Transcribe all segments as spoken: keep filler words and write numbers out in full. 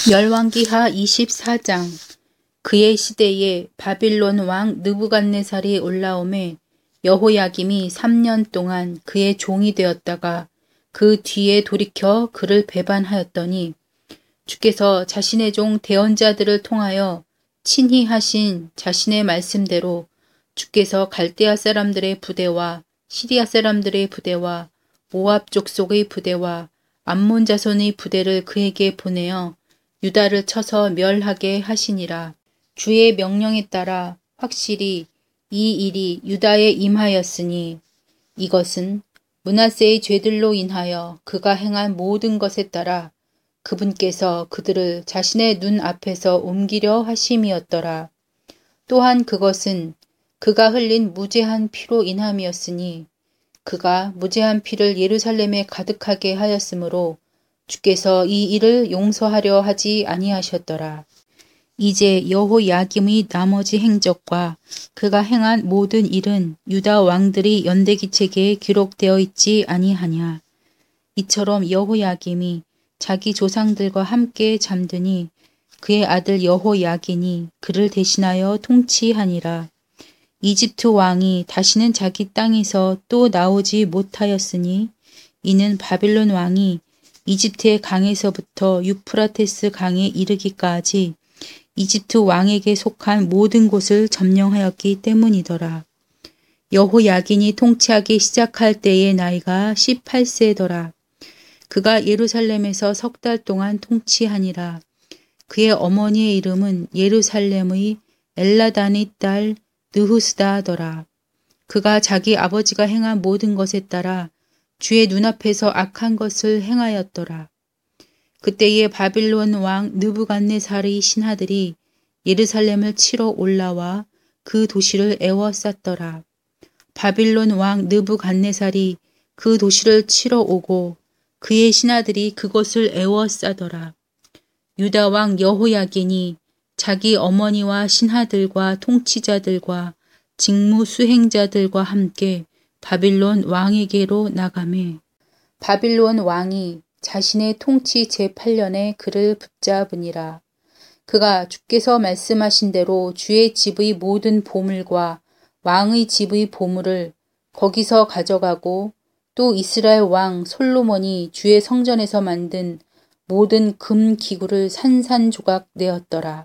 열왕기하 이십사 장. 그의 시대에 바빌론 왕 느부갓네살이 올라오매 여호야김이 삼 년 동안 그의 종이 되었다가 그 뒤에 돌이켜 그를 배반하였더니 주께서 자신의 종 대언자들을 통하여 친히 하신 자신의 말씀대로 주께서 갈대아 사람들의 부대와 시리아 사람들의 부대와 모압 족속의 부대와 암몬 자손의 부대를 그에게 보내어 유다를 쳐서 멸하게 하시니라. 주의 명령에 따라 확실히 이 일이 유다에 임하였으니 이것은 므낫세의 죄들로 인하여 그가 행한 모든 것에 따라 그분께서 그들을 자신의 눈 앞에서 옮기려 하심이었더라. 또한 그것은 그가 흘린 무죄한 피로 인함이었으니 그가 무죄한 피를 예루살렘에 가득하게 하였으므로 주께서 이 일을 용서하려 하지 아니하셨더라. 이제 여호야김의 나머지 행적과 그가 행한 모든 일은 유다 왕들의 연대기책에 기록되어 있지 아니하냐. 이처럼 여호야김이 자기 조상들과 함께 잠드니 그의 아들 여호야긴이 그를 대신하여 통치하니라. 이집트 왕이 다시는 자기 땅에서 또 나오지 못하였으니 이는 바빌론 왕이 이집트의 강에서부터 유프라테스 강에 이르기까지 이집트 왕에게 속한 모든 곳을 점령하였기 때문이더라. 여호야긴이 통치하기 시작할 때의 나이가 십팔 세더라. 그가 예루살렘에서 석 달 동안 통치하니라. 그의 어머니의 이름은 예루살렘의 엘라단의 딸 느후스다더라. 그가 자기 아버지가 행한 모든 것에 따라 주의 눈앞에서 악한 것을 행하였더라. 그때에 바빌론 왕 느부갓네살의 신하들이 예루살렘을 치러 올라와 그 도시를 에워쌌더라. 바빌론 왕 느부갓네살이 그 도시를 치러 오고 그의 신하들이 그것을 에워싸더라. 유다 왕 여호야긴이 자기 어머니와 신하들과 통치자들과 직무 수행자들과 함께 바빌론 왕에게로 나가매 바빌론 왕이 자신의 통치 제팔 년에 그를 붙잡으니라. 그가 주께서 말씀하신 대로 주의 집의 모든 보물과 왕의 집의 보물을 거기서 가져가고 또 이스라엘 왕 솔로몬이 주의 성전에서 만든 모든 금 기구를 산산조각 내었더라.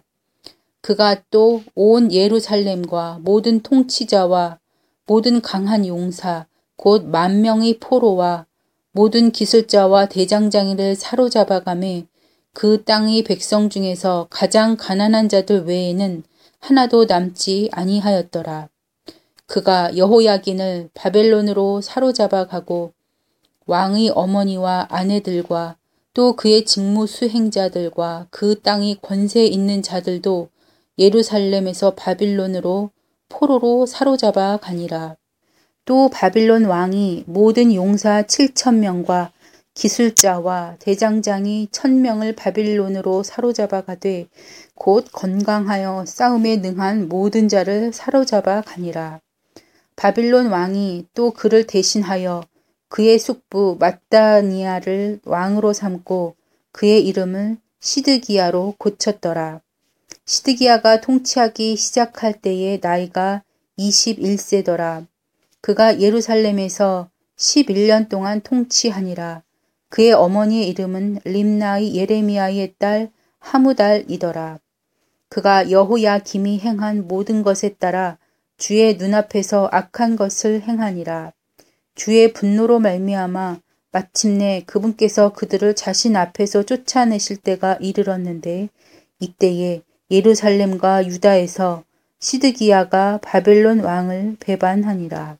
그가 또 온 예루살렘과 모든 통치자와 모든 강한 용사 곧 만 명의 포로와 모든 기술자와 대장장이를 사로잡아가매 그 땅의 백성 중에서 가장 가난한 자들 외에는 하나도 남지 아니하였더라. 그가 여호야긴을 바벨론으로 사로잡아 가고 왕의 어머니와 아내들과 또 그의 직무 수행자들과 그 땅의 권세 있는 자들도 예루살렘에서 바빌론으로 포로로 사로잡아 가니라. 또 바빌론 왕이 모든 용사 칠천 명과 기술자와 대장장이 천 명을 바빌론으로 사로잡아 가되 곧 건강하여 싸움에 능한 모든 자를 사로잡아 가니라. 바빌론 왕이 또 그를 대신하여 그의 숙부 matthaniah를 왕으로 삼고 그의 이름을 시드기야로 고쳤더라. 시드기야가 통치하기 시작할 때의 나이가 이십일 세더라. 그가 예루살렘에서 십일 년 동안 통치하니라. 그의 어머니의 이름은 림나의 예레미야의 딸 하무달이더라. 그가 여호야김이 행한 모든 것에 따라 주의 눈앞에서 악한 것을 행하니라. 주의 분노로 말미암아 마침내 그분께서 그들을 자신 앞에서 쫓아내실 때가 이르렀는데 이때에 예루살렘과 유다에서 시드기야가 바벨론 왕을 배반하니라.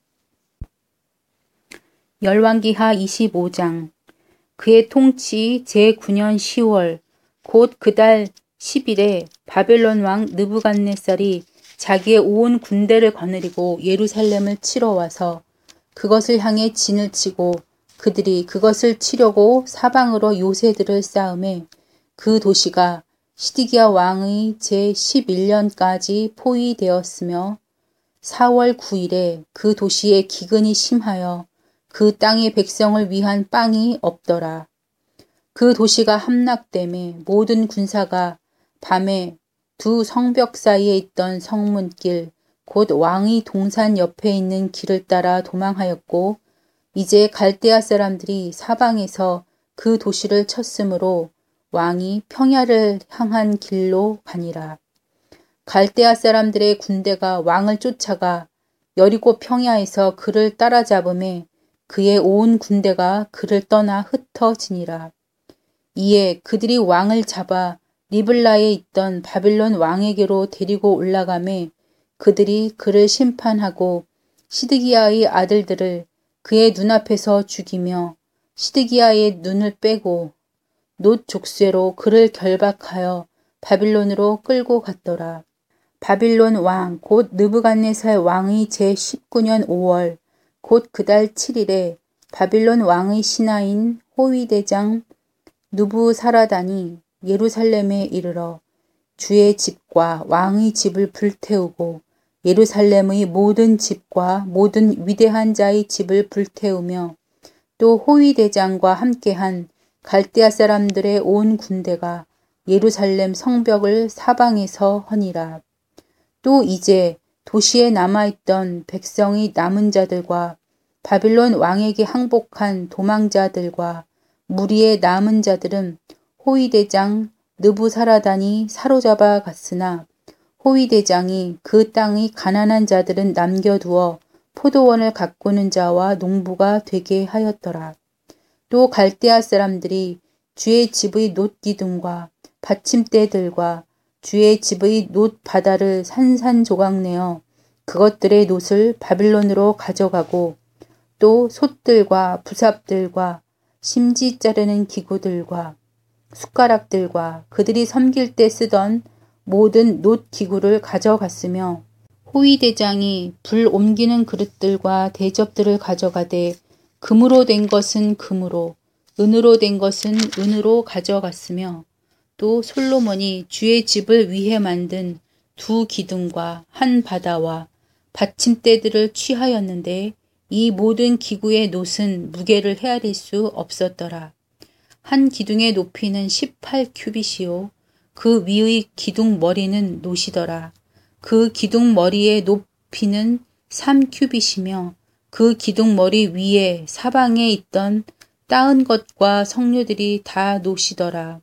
열왕기하 이십오 장. 그의 통치 제구 년 시월 곧 그달 십 일에 바벨론 왕 느부갓네살이 자기의 온 군대를 거느리고 예루살렘을 치러 와서 그것을 향해 진을 치고 그들이 그것을 치려고 사방으로 요새들을 쌓음에 그 도시가 시드기야 왕의 제십일 년까지 포위되었으며 사월 구 일에 그 도시에 기근이 심하여 그 땅의 백성을 위한 빵이 없더라. 그 도시가 함락됨에 모든 군사가 밤에 두 성벽 사이에 있던 성문길 곧 왕의 동산 옆에 있는 길을 따라 도망하였고 이제 갈대아 사람들이 사방에서 그 도시를 쳤으므로 왕이 평야를 향한 길로 가니라. 갈대아 사람들의 군대가 왕을 쫓아가 여리고 평야에서 그를 따라잡음에 그의 온 군대가 그를 떠나 흩어지니라. 이에 그들이 왕을 잡아 리블라에 있던 바빌론 왕에게로 데리고 올라가매 그들이 그를 심판하고 시드기야의 아들들을 그의 눈앞에서 죽이며 시드기야의 눈을 빼고 놋 족쇄로 그를 결박하여 바빌론으로 끌고 갔더라. 바빌론 왕 곧 느부갓네살 왕의 제십구 년 오월 곧 그달 칠 일에 바빌론 왕의 신하인 호위대장 누부사라단이 예루살렘에 이르러 주의 집과 왕의 집을 불태우고 예루살렘의 모든 집과 모든 위대한 자의 집을 불태우며 또 호위대장과 함께한 갈대아 사람들의 온 군대가 예루살렘 성벽을 사방에서 허니라. 또 이제 도시에 남아있던 백성의 남은 자들과 바빌론 왕에게 항복한 도망자들과 무리의 남은 자들은 호위대장 느부사라단이 사로잡아 갔으나 호위대장이 그 땅의 가난한 자들은 남겨두어 포도원을 가꾸는 자와 농부가 되게 하였더라. 또 갈대아 사람들이 주의 집의 놋 기둥과 받침대들과 주의 집의 놋 바다를 산산조각내어 그것들의 놋을 바빌론으로 가져가고 또 솥들과 부삽들과 심지 자르는 기구들과 숟가락들과 그들이 섬길 때 쓰던 모든 놋 기구를 가져갔으며 호위대장이 불 옮기는 그릇들과 대접들을 가져가되 금으로 된 것은 금으로 은으로 된 것은 은으로 가져갔으며 또 솔로몬이 주의 집을 위해 만든 두 기둥과 한 바다와 받침대들을 취하였는데 이 모든 기구의 놋은 무게를 헤아릴 수 없었더라. 한 기둥의 높이는 십팔 큐빗이요 그 위의 기둥 머리는 놋이더라. 그 기둥 머리의 높이는 삼 큐빗이며 그 기둥 머리 위에 사방에 있던 따은 것과 석류들이 다 놋이더라.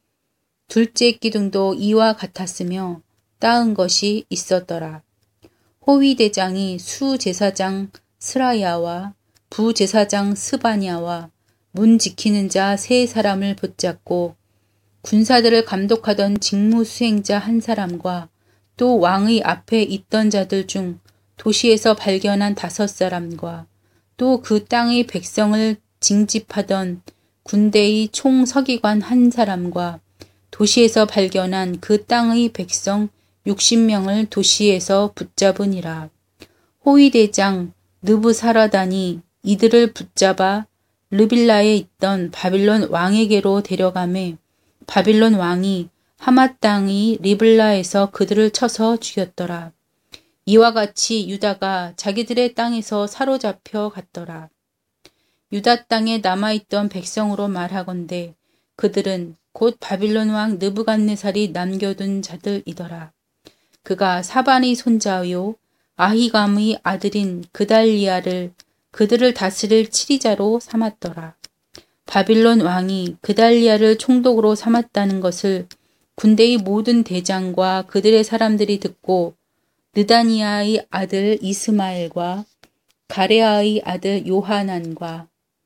둘째 기둥도 이와 같았으며 따은 것이 있었더라. 호위대장이 수제사장 스라야와 부제사장 스바냐와 문 지키는 자 세 사람을 붙잡고 군사들을 감독하던 직무수행자 한 사람과 또 왕의 앞에 있던 자들 중 도시에서 발견한 다섯 사람과 또 그 땅의 백성을 징집하던 군대의 총서기관 한 사람과 도시에서 발견한 그 땅의 백성 육십 명을 도시에서 붙잡으니라. 호위대장 느부사라단이 이들을 붙잡아 르빌라에 있던 바빌론 왕에게로 데려가매 바빌론 왕이 하맛 땅의 리블라에서 그들을 쳐서 죽였더라. 이와 같이 유다가 자기들의 땅에서 사로잡혀 갔더라. 유다 땅에 남아있던 백성으로 말하건대 그들은 곧 바빌론 왕 느부갓네살이 남겨둔 자들이더라. 그가 사반의 손자요 아히감의 아들인 그달리아를 그들을 다스릴 치리자로 삼았더라. 바빌론 왕이 그달리아를 총독으로 삼았다는 것을 군대의 모든 대장과 그들의 사람들이 듣고 느다니아의 아들 이스마엘과 가레아의 아들 요하난과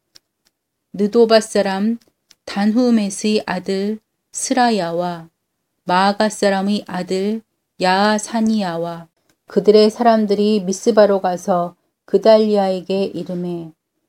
느도밧 사람 단후메스의 아들 스라야와 마아가 사람의 아들 야사니아와 그들의 사람들이 미스바로 가서 그달리아에게 이르매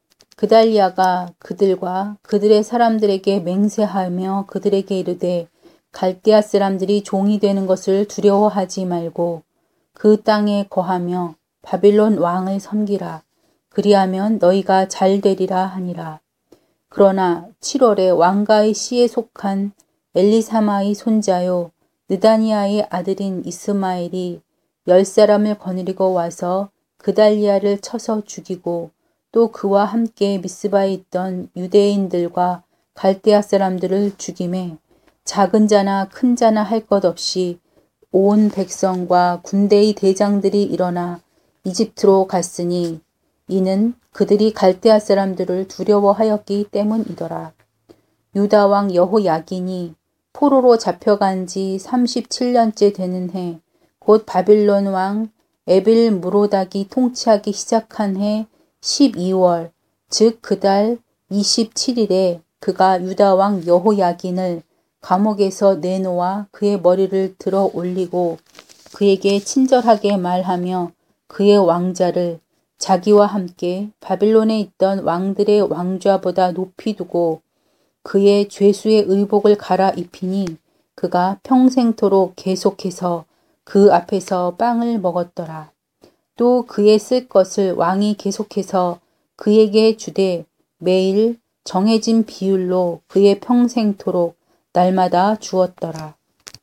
그달리아가 그들과 그들의 사람들에게 맹세하며 그들에게 이르되 갈대아 사람들이 종이 되는 것을 두려워하지 말고 그 땅에 거하며 바빌론 왕을 섬기라. 그리하면 너희가 잘 되리라 하니라. 그러나 칠월에 왕가의 씨에 속한 엘리사마의 손자요 느다니아의 아들인 이스마엘이 열 사람을 거느리고 와서 그달리아를 쳐서 죽이고 또 그와 함께 미스바에 있던 유대인들과 갈대아 사람들을 죽임에 작은 자나 큰 자나 할 것 없이 온 백성과 군대의 대장들이 일어나 이집트로 갔으니 이는 그들이 갈대아 사람들을 두려워하였기 때문이더라. 유다 왕 여호야긴이 포로로 잡혀간 지 삼십칠 년째 되는 해, 곧 바빌론 왕 에빌무로닥이 통치하기 시작한 해 십이 월, 즉 그달 이십칠 일에 그가 유다 왕 여호야긴을 감옥에서 내놓아 그의 머리를 들어 올리고 그에게 친절하게 말하며 그의 왕자를 자기와 함께 바빌론에 있던 왕들의 왕좌보다 높이 두고 그의 죄수의 의복을 갈아입히니 그가 평생토록 계속해서 그 앞에서 빵을 먹었더라. 또 그의 쓸 것을 왕이 계속해서 그에게 주되 매일 정해진 비율로 그의 평생토록 날마다 주었더라.